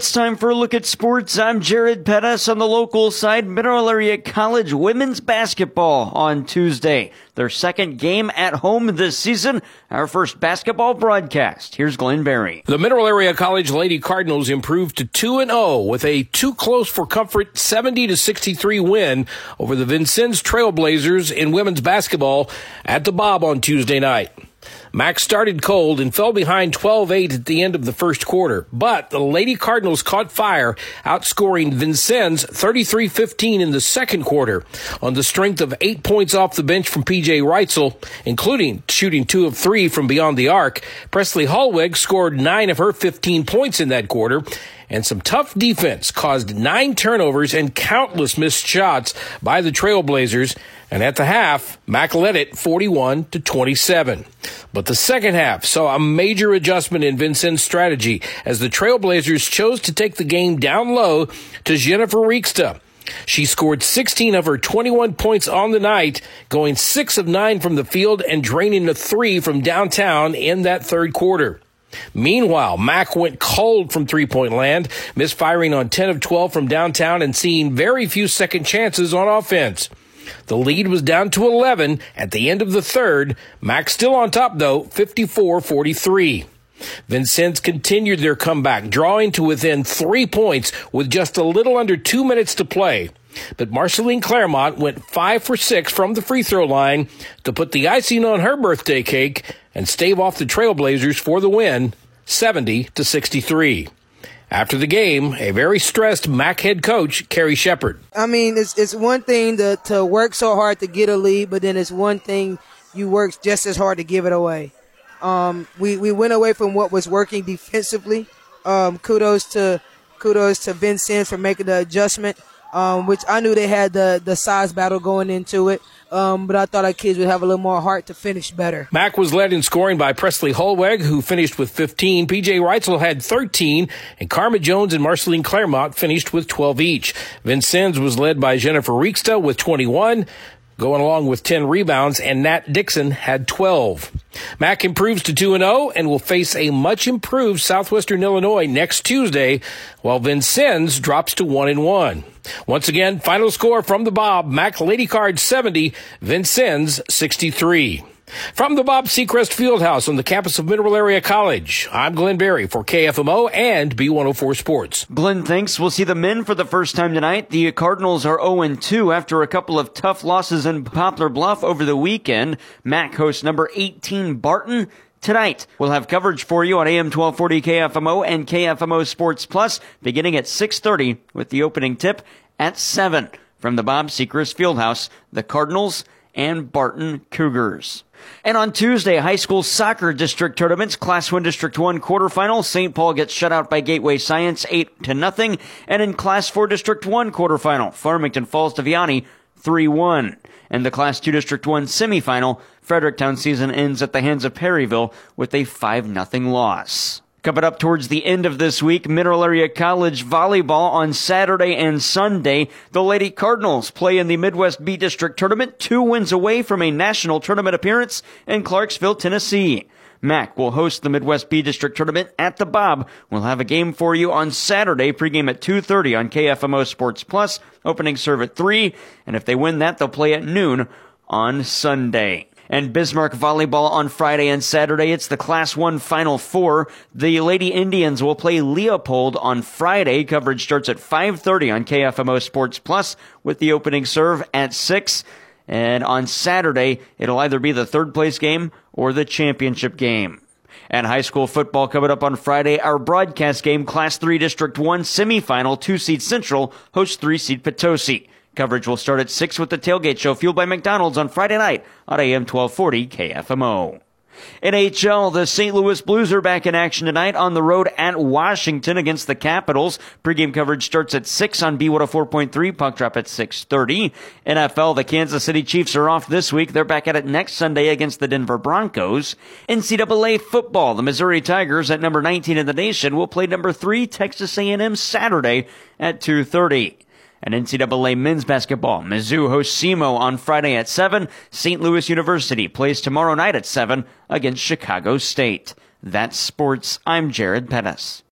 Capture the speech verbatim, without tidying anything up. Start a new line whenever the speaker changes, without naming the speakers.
It's time for a look at sports. I'm Jared Pettis. On the local side, Mineral Area College women's basketball on Tuesday. Their second game at home this season. Our first basketball broadcast. Here's Glenn Berry.
The Mineral Area College Lady Cardinals improved to two and oh with a too close for comfort seventy to sixty-three win over the Vincennes Trailblazers in women's basketball at the Bob on Tuesday night. Mac started cold and fell behind twelve eight at the end of the first quarter, but the Lady Cardinals caught fire, outscoring Vincennes thirty-three fifteen in the second quarter on the strength of eight points off the bench from P J Reitzel, including shooting two of three from beyond the arc. Presley Hallweg scored nine of her fifteen points in that quarter, and some tough defense caused nine turnovers and countless missed shots by the Trailblazers. And at the half, Mac led it forty-one to twenty-seven. But the second half saw a major adjustment in Vincennes' strategy as the Trailblazers chose to take the game down low to Jennifer Rieksta. She scored sixteen of her twenty-one points on the night, going six of nine from the field and draining a three from downtown in that third quarter. Meanwhile, Mac went cold from three-point land, misfiring on ten of twelve from downtown and seeing very few second chances on offense. The lead was down to eleven at the end of the third. Mac still on top, though, fifty-four forty-three. Vincennes continued their comeback, drawing to within three points with just a little under two minutes to play. But Marceline Claremont went five for six from the free throw line to put the icing on her birthday cake and stave off the Trailblazers for the win, seventy to sixty-three. After the game, a very stressed Mac head coach, Carrie Shepard.
I mean, it's it's one thing to, to work so hard to get a lead, but then it's one thing you work just as hard to give it away. Um, we, we went away from what was working defensively. Um, kudos to kudos to Vincennes for making the adjustment, um, which I knew they had the, the size battle going into it. Um, but I thought our kids would have a little more heart to finish better.
Mac was led in scoring by Presley Hallweg, who finished with fifteen. P J Reitzel had thirteen, and Karma Jones and Marceline Claremont finished with twelve each. Vincennes was led by Jennifer Rieksta with twenty-one, going along with ten rebounds, and Nat Dixon had twelve. Mac improves to two and oh and will face a much-improved Southwestern Illinois next Tuesday, while Vincennes drops to one and one. Once again, final score from the Bob, Mac Lady Card seventy, Vincennes sixty-three. From the Bob Seacrest Fieldhouse on the campus of Mineral Area College, I'm Glenn Berry for K F M O and B one oh four Sports.
Glenn, thanks. We'll see the men for the first time tonight. The Cardinals are oh and two after a couple of tough losses in Poplar Bluff over the weekend. Mac hosts number eighteen Barton tonight. We'll have coverage for you on A M twelve forty K F M O and K F M O Sports Plus beginning at six thirty with the opening tip at seven. From the Bob Seacrest Fieldhouse, the Cardinals and Barton Cougars. And on Tuesday, high school soccer district tournaments, Class one District one quarterfinal, Saint Paul gets shut out by Gateway Science eight to nothing. And in Class four District one quarterfinal, Farmington falls to Vianney three one. And the Class two District one semifinal, Fredericktown season ends at the hands of Perryville with a five nothing loss. Coming up towards the end of this week, Mineral Area College volleyball on Saturday and Sunday. The Lady Cardinals play in the Midwest B District Tournament, two wins away from a national tournament appearance in Clarksville, Tennessee. Mac will host the Midwest B District Tournament at the Bob. We'll have a game for you on Saturday, pregame at two thirty on K F M O Sports Plus, opening serve at three, and if they win that, they'll play at noon on Sunday. And Bismarck volleyball on Friday and Saturday. It's the Class one Final Four. The Lady Indians will play Leopold on Friday. Coverage starts at five thirty on K F M O Sports Plus with the opening serve at six. And on Saturday, it'll either be the third place game or the championship game. And high school football coming up on Friday. Our broadcast game, Class three District one semifinal, two-seed Central hosts three-seed Potosi. Coverage will start at six with the Tailgate Show, fueled by McDonald's on Friday night on A M twelve forty K F M O. N H L, the Saint Louis Blues are back in action tonight on the road at Washington against the Capitals. Pregame coverage starts at six on B one oh four point three, puck drop at six thirty. N F L, the Kansas City Chiefs are off this week. They're back at it next Sunday against the Denver Broncos. N C double A football, the Missouri Tigers at number nineteen in the nation will play number three Texas A and M Saturday at two thirty. And N C double A men's basketball, Mizzou hosts SEMO on Friday at seven. Saint Louis University plays tomorrow night at seven against Chicago State. That's sports. I'm Jared Pettis.